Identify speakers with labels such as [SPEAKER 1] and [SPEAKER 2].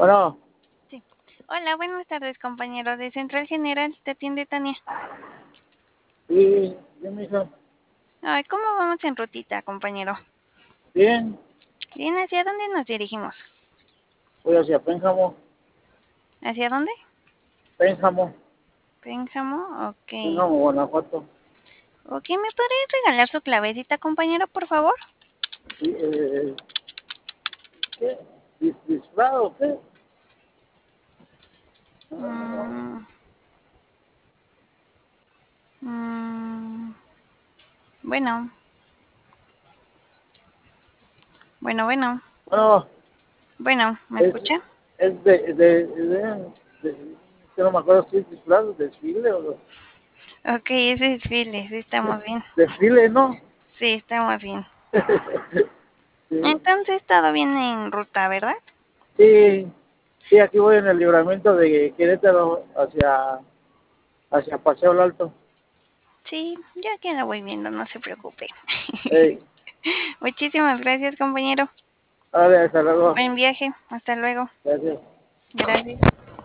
[SPEAKER 1] Bueno,
[SPEAKER 2] Sí. Hola, buenas tardes, compañero de Central General. Te atiende Tania.
[SPEAKER 1] sí, bien, mija.
[SPEAKER 2] Ay, ¿cómo vamos en rutita, compañero?
[SPEAKER 1] Bien,
[SPEAKER 2] Bien, ¿hacia dónde nos dirigimos?
[SPEAKER 1] voy hacia Pénjamo,
[SPEAKER 2] ¿Hacia dónde?
[SPEAKER 1] Pénjamo,
[SPEAKER 2] Pénjamo. Ok.
[SPEAKER 1] Pénjamo, Guanajuato.
[SPEAKER 2] Ok, ¿me podrías regalar su clavecita, compañero, por favor?
[SPEAKER 1] Sí, ¿qué? ¿Disfrado qué?
[SPEAKER 2] Mm, mm, bueno, bueno.
[SPEAKER 1] Bueno,
[SPEAKER 2] Bueno, ¿me
[SPEAKER 1] es,
[SPEAKER 2] escucha?
[SPEAKER 1] es que no me acuerdo si es disfraz, desfile o
[SPEAKER 2] Ok, ese desfile, sí, estamos bien.
[SPEAKER 1] desfile, ¿no?
[SPEAKER 2] Sí, estamos bien.
[SPEAKER 1] Sí,
[SPEAKER 2] Entonces, todo bien en ruta, ¿verdad?
[SPEAKER 1] sí, sí, aquí voy en el libramiento de Querétaro hacia Paseo el Alto.
[SPEAKER 2] Sí, ya que la voy viendo, no se preocupe.
[SPEAKER 1] Ey,
[SPEAKER 2] Muchísimas gracias, compañero.
[SPEAKER 1] vale, hasta luego.
[SPEAKER 2] Buen viaje. Hasta luego.
[SPEAKER 1] Gracias.
[SPEAKER 2] Gracias.